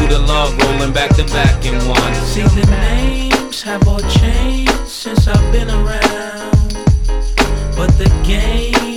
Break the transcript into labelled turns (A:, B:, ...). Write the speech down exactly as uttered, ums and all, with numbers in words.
A: do the log rolling back to back in one.
B: See, the names have all changed since I've been around, but the game